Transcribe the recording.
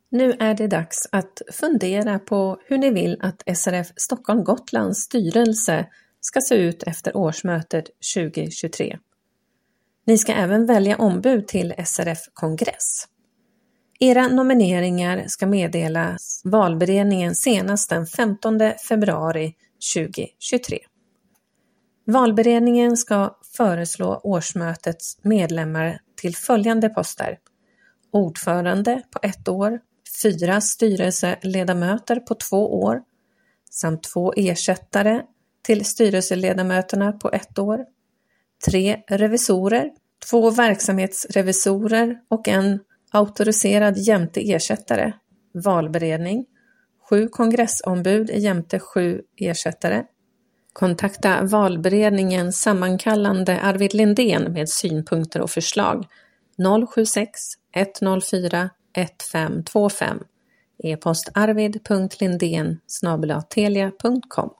Nu är det dags att fundera på hur ni vill att SRF Stockholm-Gotlands styrelse ska se ut efter årsmötet 2023. Ni ska även välja ombud till SRF-kongress. Era nomineringar ska meddelas valberedningen senast den 15 februari 2023. Valberedningen ska föreslå årsmötets medlemmar till följande poster: ordförande på 1 år, 4 styrelseledamöter på 2 år samt 2 ersättare till styrelseledamöterna på 1 år, 3 revisorer, 2 verksamhetsrevisorer och en auktoriserad jämte ersättare, valberedning, 7 kongressombud jämte 7 ersättare. Kontakta valberedningens sammankallande Arvid Lindén med synpunkter och förslag 076 104 1525 e-post arvid.lindén@telia.com.